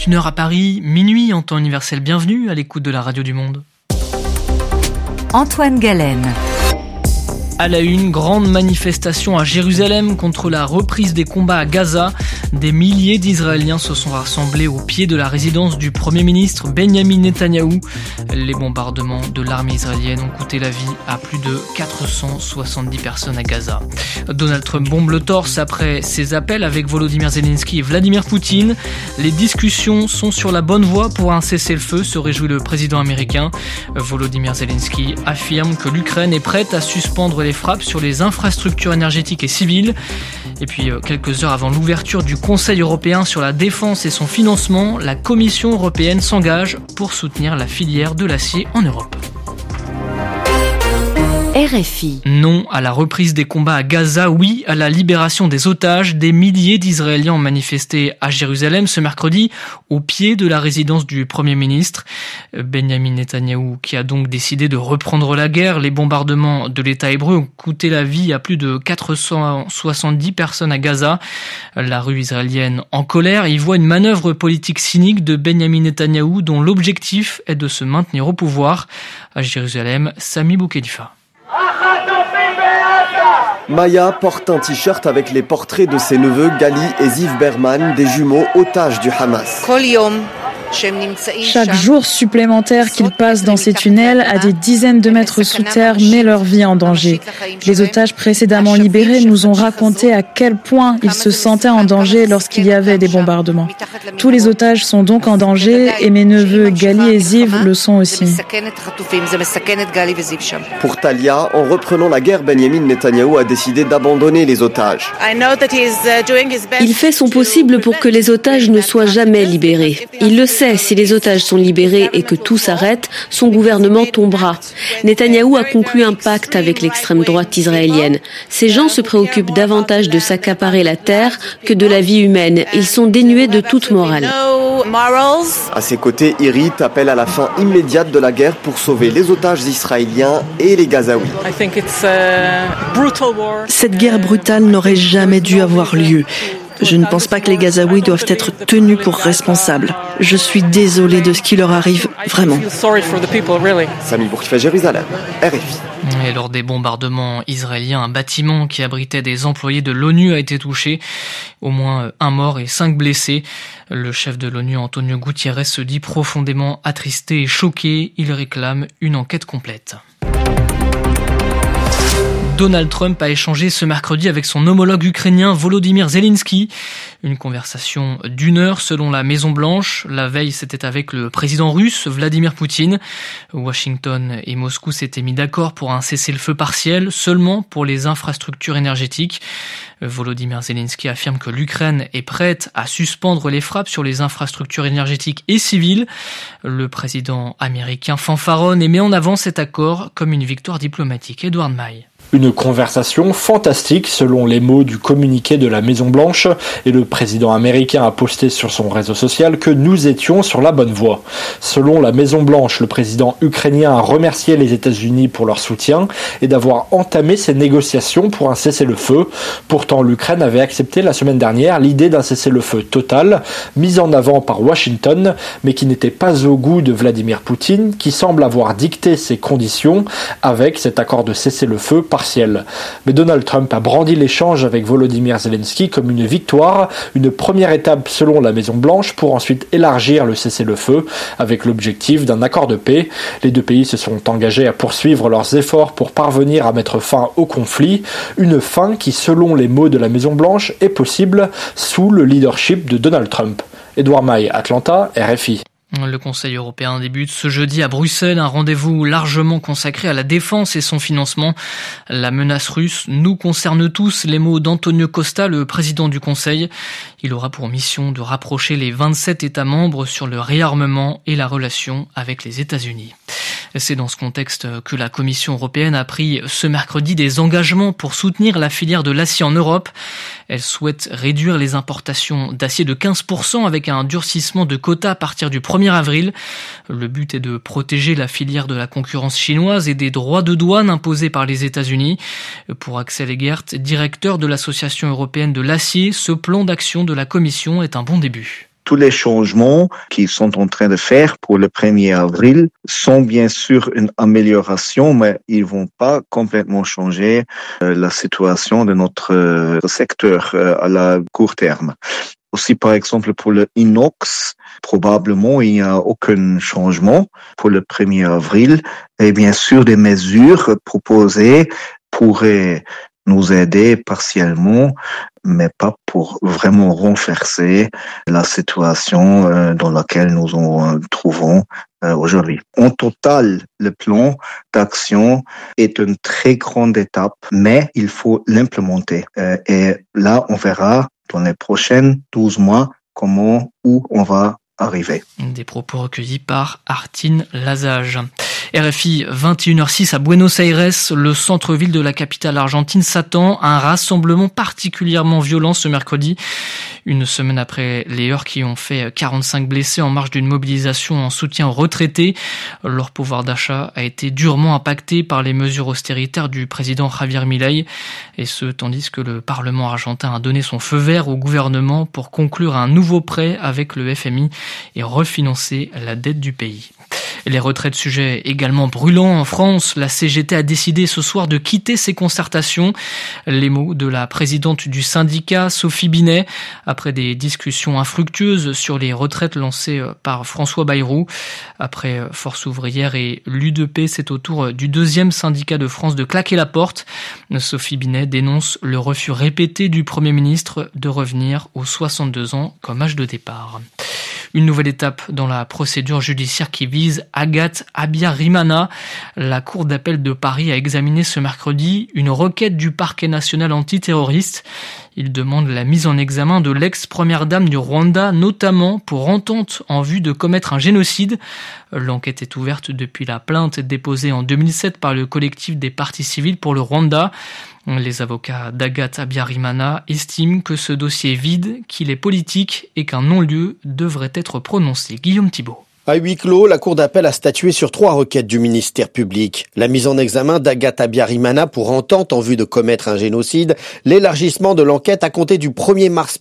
21h à Paris, minuit en temps universel. Bienvenue à l'écoute de la Radio du Monde. Antoine Galen. À la une, grande manifestation à Jérusalem contre la reprise des combats à Gaza. Des milliers d'Israéliens se sont rassemblés au pied de la résidence du Premier ministre Benjamin Netanyahou. Les bombardements de l'armée israélienne ont coûté la vie à plus de 470 personnes à Gaza. Donald Trump bombe le torse après ses appels avec Volodymyr Zelensky et Vladimir Poutine. Les discussions sont sur la bonne voie pour un cessez-le-feu, se réjouit le président américain. Volodymyr Zelensky affirme que l'Ukraine est prête à suspendre les frappes sur les infrastructures énergétiques et civiles. Et puis, quelques heures avant l'ouverture du Conseil européen sur la défense et son financement, la Commission européenne s'engage pour soutenir la filière de l'acier en Europe. RFI. Non à la reprise des combats à Gaza, oui à la libération des otages. Des milliers d'Israéliens ont manifesté à Jérusalem ce mercredi au pied de la résidence du Premier ministre. Benjamin Netanyahou qui a donc décidé de reprendre la guerre. Les bombardements de l'État hébreu ont coûté la vie à plus de 470 personnes à Gaza. La rue israélienne en colère y voit une manœuvre politique cynique de Benjamin Netanyahou dont l'objectif est de se maintenir au pouvoir. À Jérusalem, Sami Boukhelifa. Maya porte un t-shirt avec les portraits de ses neveux Gali et Ziv Berman, des jumeaux otages du Hamas. Chaque jour supplémentaire qu'ils passent dans ces tunnels à des dizaines de mètres sous terre met leur vie en danger. Les otages précédemment libérés nous ont raconté à quel point ils se sentaient en danger lorsqu'il y avait des bombardements. Tous les otages sont donc en danger et mes neveux Gali et Ziv le sont aussi. Pour Talia, en reprenant la guerre, Benjamin Netanyahou a décidé d'abandonner les otages. Il fait son possible pour que les otages ne soient jamais libérés. Il le sait, si les otages sont libérés et que tout s'arrête, son gouvernement tombera. Netanyahou a conclu un pacte avec l'extrême droite israélienne. Ces gens se préoccupent davantage de s'accaparer la terre que de la vie humaine. Ils sont dénués de toute morale. À ses côtés, Irit appelle à la fin immédiate de la guerre pour sauver les otages israéliens et les Gazaouis. Cette guerre brutale n'aurait jamais dû avoir lieu. Je ne pense pas que les Gazaouis doivent être tenus pour responsables. Je suis désolé de ce qui leur arrive, vraiment. Sami Boukhelifa, Jérusalem, RFI. Et lors des bombardements israéliens, un bâtiment qui abritait des employés de l'ONU a été touché. Au moins un mort et 5 blessés. Le chef de l'ONU, Antonio Guterres, se dit profondément attristé et choqué. Il réclame une enquête complète. Donald Trump a échangé ce mercredi avec son homologue ukrainien Volodymyr Zelensky. Une conversation d'1 heure selon la Maison-Blanche. La veille, c'était avec le président russe Vladimir Poutine. Washington et Moscou s'étaient mis d'accord pour un cessez-le-feu partiel, seulement pour les infrastructures énergétiques. Volodymyr Zelensky affirme que l'Ukraine est prête à suspendre les frappes sur les infrastructures énergétiques et civiles. Le président américain fanfaronne et met en avant cet accord comme une victoire diplomatique. Edward May. Une conversation fantastique selon les mots du communiqué de la Maison-Blanche, et le président américain a posté sur son réseau social que nous étions sur la bonne voie. Selon la Maison-Blanche, le président ukrainien a remercié les États-Unis pour leur soutien et d'avoir entamé ces négociations pour un cessez-le-feu. Pourtant, l'Ukraine avait accepté la semaine dernière l'idée d'un cessez-le-feu total, mis en avant par Washington, mais qui n'était pas au goût de Vladimir Poutine, qui semble avoir dicté ses conditions avec cet accord de cessez-le-feu partiel. Mais Donald Trump a brandi l'échange avec Volodymyr Zelensky comme une victoire, une première étape selon la Maison-Blanche pour ensuite élargir le cessez-le-feu avec l'objectif d'un accord de paix. Les deux pays se sont engagés à poursuivre leurs efforts pour parvenir à mettre fin au conflit, une fin qui, selon les mots de la Maison-Blanche, est possible sous le leadership de Donald Trump. Edouard Maille, Atlanta, RFI. Le Conseil européen débute ce jeudi à Bruxelles, un rendez-vous largement consacré à la défense et son financement. La menace russe nous concerne tous, les mots d'Antonio Costa, le président du Conseil. Il aura pour mission de rapprocher les 27 États membres sur le réarmement et la relation avec les États-Unis. C'est dans ce contexte que la Commission européenne a pris ce mercredi des engagements pour soutenir la filière de l'acier en Europe. Elle souhaite réduire les importations d'acier de 15% avec un durcissement de quotas à partir du 1er avril. Le but est de protéger la filière de la concurrence chinoise et des droits de douane imposés par les États-Unis. Pour Axel Egert, directeur de l'Association européenne de l'acier, ce plan d'action de la Commission est un bon début. Tous les changements qu'ils sont en train de faire pour le 1er avril sont bien sûr une amélioration, mais ils vont pas complètement changer la situation de notre secteur à la court terme. Aussi, par exemple, pour le inox, probablement, il n'y a aucun changement pour le 1er avril. Et bien sûr, des mesures proposées pourraient nous aider partiellement, mais pas pour vraiment renforcer la situation dans laquelle nous nous trouvons aujourd'hui. En total, le plan d'action est une très grande étape, mais il faut l'implémenter. Et là, on verra dans les prochains 12 mois où on va arriver. Des propos recueillis par Artin Lazage. RFI 21h06 à Buenos Aires, le centre-ville de la capitale argentine s'attend à un rassemblement particulièrement violent ce mercredi. Une semaine après les heurts qui ont fait 45 blessés en marge d'une mobilisation en soutien aux retraités, leur pouvoir d'achat a été durement impacté par les mesures austéritaires du président Javier Milei, et ce tandis que le Parlement argentin a donné son feu vert au gouvernement pour conclure un nouveau prêt avec le FMI et refinancer la dette du pays. Les retraites, sujet également brûlant en France. La CGT a décidé ce soir de quitter ses concertations. Les mots de la présidente du syndicat, Sophie Binet, après des discussions infructueuses sur les retraites lancées par François Bayrou. Après Force ouvrière et l'UDP, c'est au tour du deuxième syndicat de France de claquer la porte. Sophie Binet dénonce le refus répété du Premier ministre de revenir aux 62 ans comme âge de départ. Une nouvelle étape dans la procédure judiciaire qui vise Agathe Abiyarimana. La Cour d'appel de Paris a examiné ce mercredi une requête du parquet national antiterroriste. Il demande la mise en examen de l'ex-première dame du Rwanda, notamment pour entente en vue de commettre un génocide. L'enquête est ouverte depuis la plainte déposée en 2007 par le collectif des parties civiles pour le Rwanda. Les avocats d'Agathe Abiyarimana estiment que ce dossier est vide, qu'il est politique et qu'un non-lieu devrait être prononcé. Guillaume Thibault. À huis clos, la Cour d'appel a statué sur 3 requêtes du ministère public. La mise en examen d'Agathe Abiyarimana pour entente en vue de commettre un génocide, l'élargissement de l'enquête à compter du 1er mars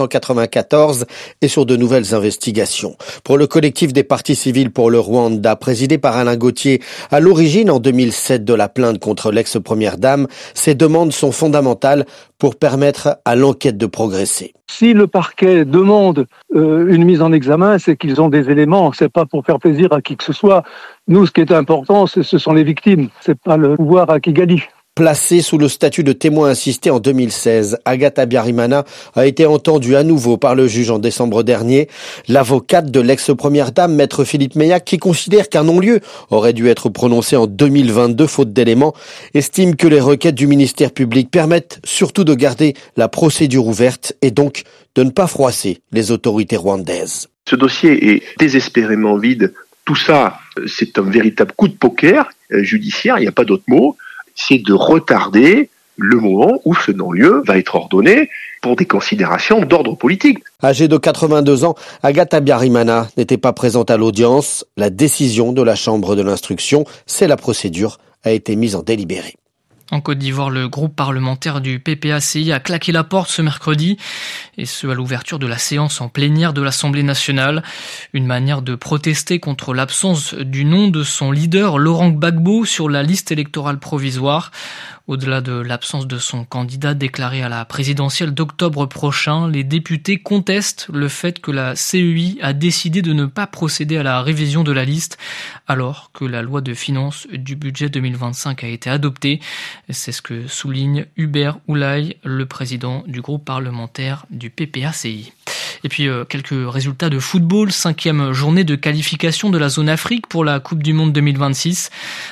1994 et sur de nouvelles investigations. Pour le collectif des parties civiles pour le Rwanda, présidé par Alain Gauthier, à l'origine en 2007 de la plainte contre l'ex-première dame, ces demandes sont fondamentales pour permettre à l'enquête de progresser. Si le parquet demande une mise en examen, c'est qu'ils ont des éléments. C'est pas pour faire plaisir à qui que ce soit. Nous, ce qui est important, ce sont les victimes. C'est pas le pouvoir à Kigali. Placée sous le statut de témoin assisté en 2016, Agathe Abiyarimana a été entendue à nouveau par le juge en décembre dernier. L'avocate de l'ex-première dame, maître Philippe Meillac, qui considère qu'un non-lieu aurait dû être prononcé en 2022 faute d'éléments, estime que les requêtes du ministère public permettent surtout de garder la procédure ouverte et donc de ne pas froisser les autorités rwandaises. Ce dossier est désespérément vide. Tout ça, c'est un véritable coup de poker judiciaire, il n'y a pas d'autre mot. C'est de retarder le moment où ce non-lieu va être ordonné pour des considérations d'ordre politique. Âgée de 82 ans, Agathe Abiyarimana n'était pas présente à l'audience. La décision de la Chambre de l'instruction, c'est la procédure, a été mise en délibéré. En Côte d'Ivoire, le groupe parlementaire du PPACI a claqué la porte ce mercredi, et ce à l'ouverture de la séance en plénière de l'Assemblée nationale. Une manière de protester contre l'absence du nom de son leader, Laurent Gbagbo, sur la liste électorale provisoire. Au-delà de l'absence de son candidat déclaré à la présidentielle d'octobre prochain, les députés contestent le fait que la CEI a décidé de ne pas procéder à la révision de la liste, alors que la loi de finances du budget 2025 a été adoptée. C'est ce que souligne Hubert Oulaye, le président du groupe parlementaire du PPACI. Et puis quelques résultats de football, 5e journée de qualification de la zone Afrique pour la Coupe du Monde 2026.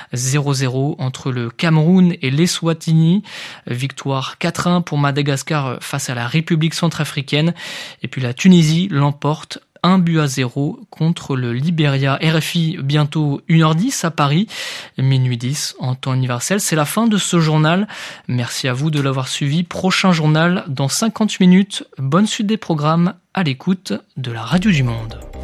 0-0 entre le Cameroun et l'Eswatini. Victoire 4-1 pour Madagascar face à la République centrafricaine. Et puis la Tunisie l'emporte 1-0 contre le Libéria. RFI bientôt 1h10 à Paris, minuit 10 en temps universel. C'est la fin de ce journal. Merci à vous de l'avoir suivi. Prochain journal dans 50 minutes. Bonne suite des programmes à l'écoute de la Radio du Monde.